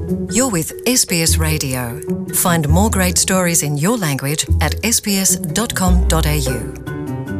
You're with SBS Radio. Find more great stories in your language at sbs.com.au.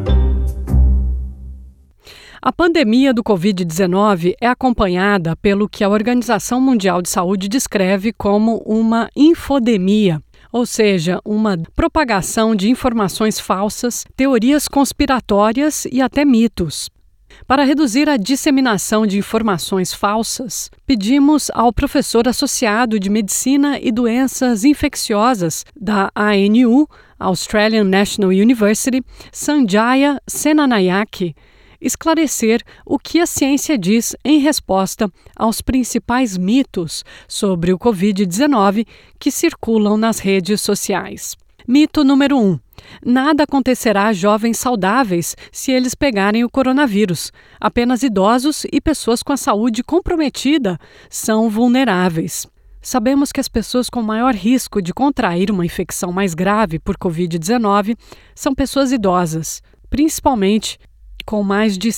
A pandemia do Covid-19 é acompanhada pelo que a Organização Mundial de Saúde descreve como uma infodemia, ou seja, uma propagação de informações falsas, teorias conspiratórias e até mitos. Para reduzir a disseminação de informações falsas, pedimos ao professor associado de Medicina e Doenças Infecciosas da ANU, Australian National University, Sanjaya Senanayake, esclarecer o que a ciência diz em resposta aos principais mitos sobre o Covid-19 que circulam nas redes sociais. Mito número 1. Nada acontecerá a jovens saudáveis se eles pegarem o coronavírus. Apenas idosos e pessoas com a saúde comprometida são vulneráveis. Sabemos que as pessoas com maior risco de contrair uma infecção mais grave por Covid-19 são pessoas idosas, principalmente com mais de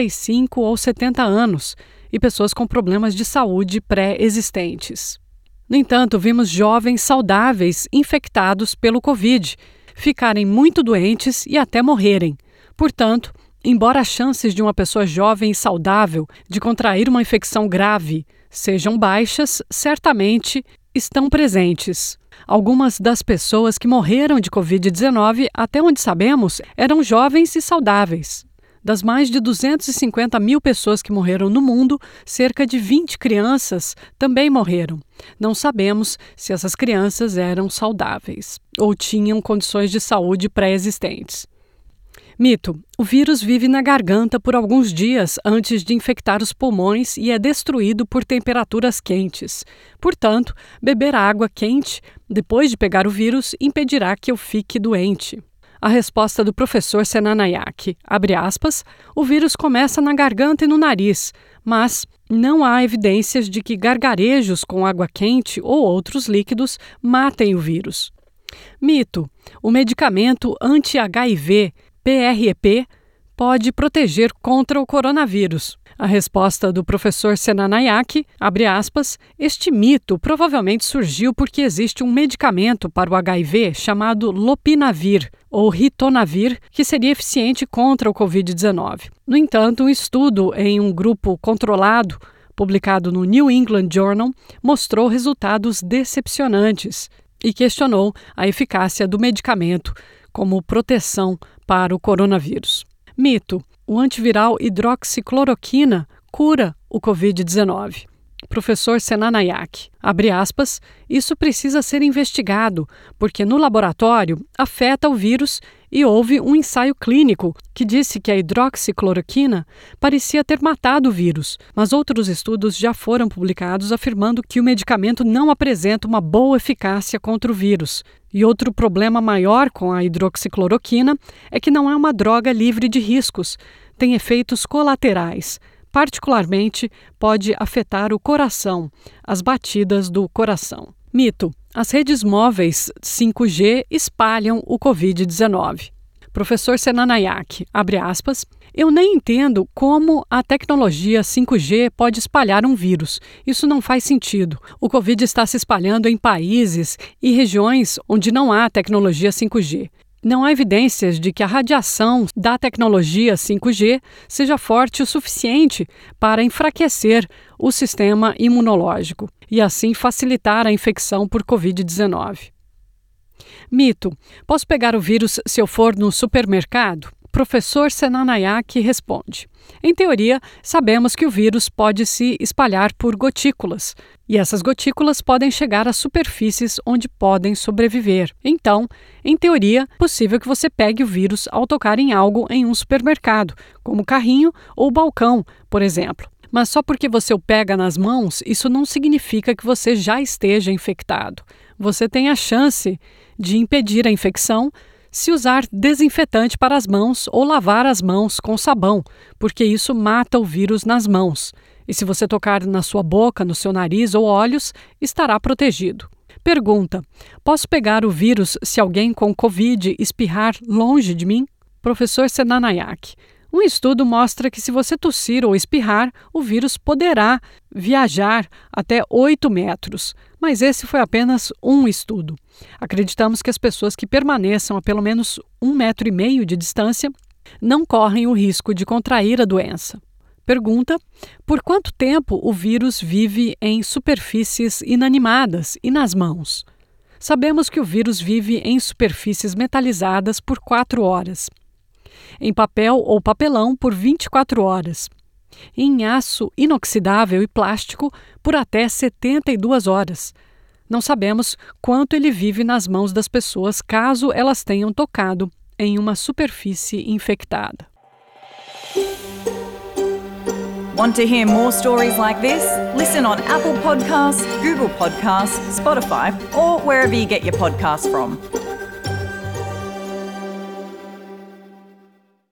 65 ou 70 anos e pessoas com problemas de saúde pré-existentes. No entanto, vimos jovens saudáveis infectados pelo Covid ficarem muito doentes e até morrerem. Portanto, embora as chances de uma pessoa jovem e saudável de contrair uma infecção grave sejam baixas, certamente estão presentes. Algumas das pessoas que morreram de Covid-19, até onde sabemos, eram jovens e saudáveis. Das mais de 250 mil pessoas que morreram no mundo, cerca de 20 crianças também morreram. Não sabemos se essas crianças eram saudáveis ou tinham condições de saúde pré-existentes. Mito: o vírus vive na garganta por alguns dias antes de infectar os pulmões e é destruído por temperaturas quentes. Portanto, beber água quente depois de pegar o vírus impedirá que eu fique doente. A resposta do professor Senanayake, abre aspas, o vírus começa na garganta e no nariz, mas não há evidências de que gargarejos com água quente ou outros líquidos matem o vírus. Mito: o medicamento anti-HIV, PrEP, pode proteger contra o coronavírus. A resposta do professor Senanayake, abre aspas, este mito provavelmente surgiu porque existe um medicamento para o HIV chamado Lopinavir, ou Ritonavir, que seria eficiente contra o Covid-19. No entanto, um estudo em um grupo controlado, publicado no New England Journal, mostrou resultados decepcionantes e questionou a eficácia do medicamento como proteção para o coronavírus. Mito: o antiviral hidroxicloroquina cura o Covid-19. Professor Senanayake, abre aspas, isso precisa ser investigado, porque no laboratório afeta o vírus e houve um ensaio clínico que disse que a hidroxicloroquina parecia ter matado o vírus, mas outros estudos já foram publicados afirmando que o medicamento não apresenta uma boa eficácia contra o vírus. E outro problema maior com a hidroxicloroquina é que não é uma droga livre de riscos, tem efeitos colaterais. Particularmente, pode afetar o coração, as batidas do coração. Mito: as redes móveis 5G espalham o Covid-19. Professor Senanayake, abre aspas, eu nem entendo como a tecnologia 5G pode espalhar um vírus. Isso não faz sentido. O Covid está se espalhando em países e regiões onde não há tecnologia 5G. Não há evidências de que a radiação da tecnologia 5G seja forte o suficiente para enfraquecer o sistema imunológico e assim facilitar a infecção por Covid-19. Mito: posso pegar o vírus se eu for no supermercado? Professor Senanayake responde: em teoria, sabemos que o vírus pode se espalhar por gotículas, e essas gotículas podem chegar às superfícies onde podem sobreviver. Então, em teoria, é possível que você pegue o vírus ao tocar em algo em um supermercado, como carrinho ou balcão, por exemplo. Mas só porque você o pega nas mãos, isso não significa que você já esteja infectado. Você tem a chance de impedir a infecção se usar desinfetante para as mãos ou lavar as mãos com sabão, porque isso mata o vírus nas mãos. E se você tocar na sua boca, no seu nariz ou olhos, estará protegido. Pergunta: posso pegar o vírus se alguém com Covid espirrar longe de mim? Professor Senanayake: Um estudo mostra que se você tossir ou espirrar, o vírus poderá viajar até 8 metros. Mas esse foi apenas um estudo. Acreditamos que as pessoas que permaneçam a pelo menos 1,5 metro de distância não correm o risco de contrair a doença. Pergunta: por quanto tempo o vírus vive em superfícies inanimadas e nas mãos? Sabemos que o vírus vive em superfícies metalizadas por 4 horas. Em papel ou papelão por 24 horas, em aço inoxidável e plástico por até 72 horas. Não sabemos quanto ele vive nas mãos das pessoas caso elas tenham tocado em uma superfície infectada. Want to hear more stories like this? Listen on Apple Podcasts, Google Podcasts, Spotify, or wherever you get your podcasts from.